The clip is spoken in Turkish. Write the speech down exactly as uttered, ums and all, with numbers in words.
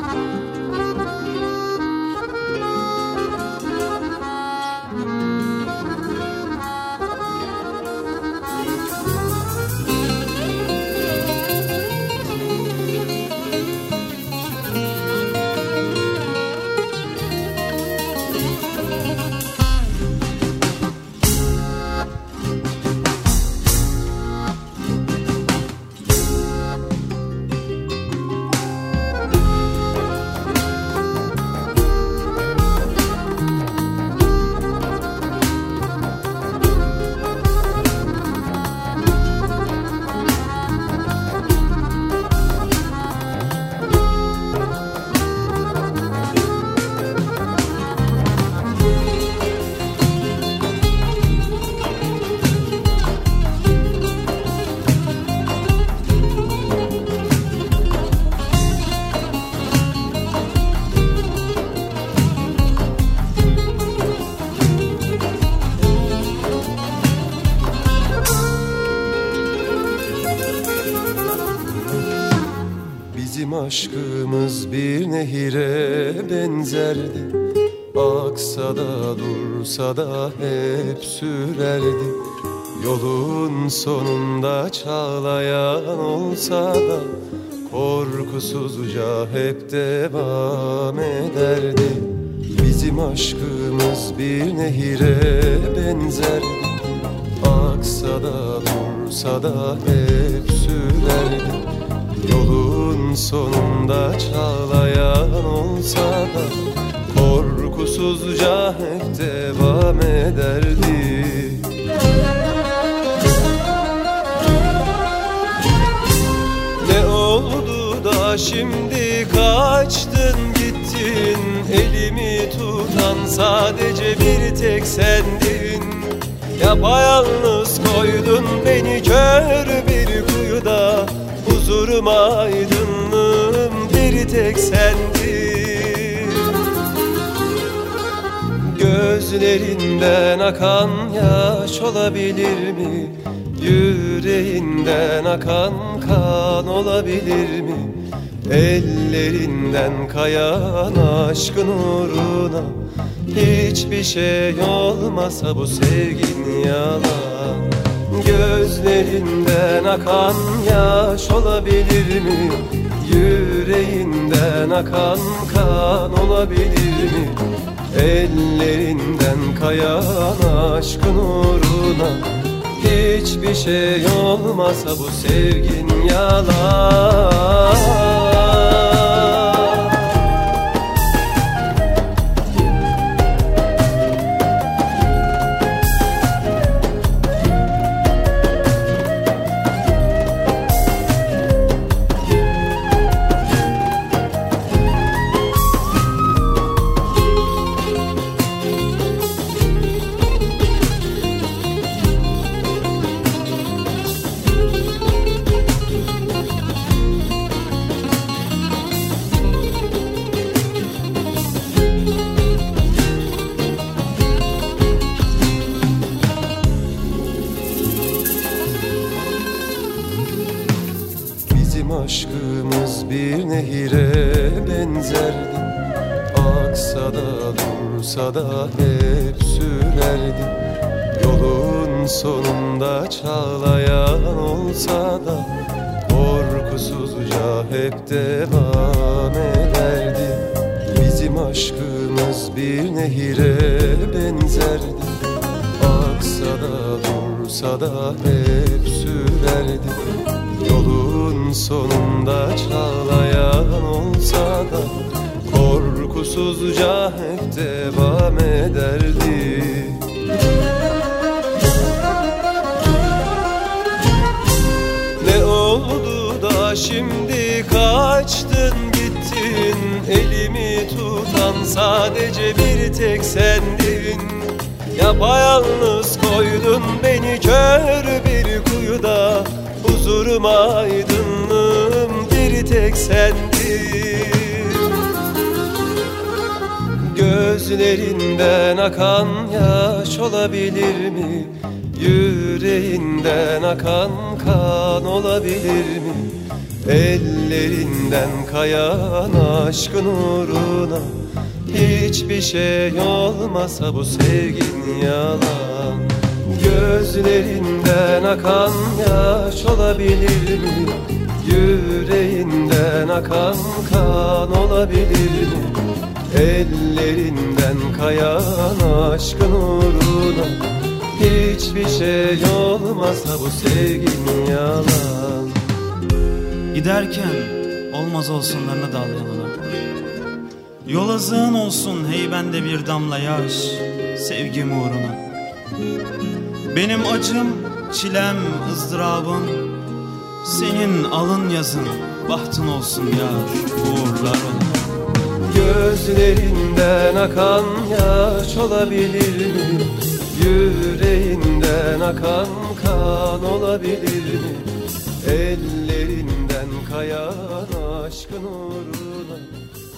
Bizim aşkımız bir nehire benzerdi. Aksa da dursa da hep sürerdi. Yolun sonunda çağlayan olsa da korkusuzca hep devam ederdi. Bizim aşkımız bir nehire benzerdi. Aksa da dursa da hep sürerdi. Yolun sonunda çağlayan olsa da korkusuzca hep devam ederdi. Ne oldu da şimdi kaçtın gittin? Elimi tutan sadece bir tek sendin. Yapayalnız koydun beni kör bir kuyuda. Huzurum aydınlığım bir tek sendin. Gözlerinden akan yaş olabilir mi? Yüreğinden akan kan olabilir mi? Ellerinden kayan aşkın uğruna hiçbir şey olmasa bu sevgin yalan. Gözlerinden akan yaş olabilir mi? Yüreğinden akan kan olabilir mi? Ellerinden kayan aşkın uğruna hiçbir şey olmasa bu sevgin yalan. Bizim aşkımız bir nehire benzerdi. Aksa da dursa da hep sürerdi. Yolun sonunda çağlayan olsa da korkusuzca hep devam ederdi. Bizim aşkımız bir nehire benzerdi. Aksa da dursa da hep sürerdi. Yolun sonunda çağlayan olsa da korkusuzca hep devam ederdi. Ne oldu da şimdi kaçtın gittin? Elimi tutan sadece bir tek sendin. Yapayalnız koydun beni kör bir kuyuda. Huzurum aydınlığım bir tek sendin. Gözlerinden akan yaş olabilir mi? Yüreğinden akan kan olabilir mi? Ellerinden kayan aşkın uğruna hiçbir şey olmasa bu sevgin yalan. Gözlerinden akan yaş olabilir mi? Yüreğinden akan kan olabilir mi? Ellerinden kayan aşkın uğruna hiçbir şey olmasa bu sevgin yalan. Giderken olmaz olsunlarına dal yanına. Yol azığın olsun hey bende bir damla yaş, sevgim uğruna. Benim acım, çilem, ızdırabım, senin alın yazın, bahtın olsun yar, uğurlar ola. Gözlerinden akan yaş olabilir mi? Yüreğinden akan kan olabilir mi? Ellerinden kayan aşkın uğruna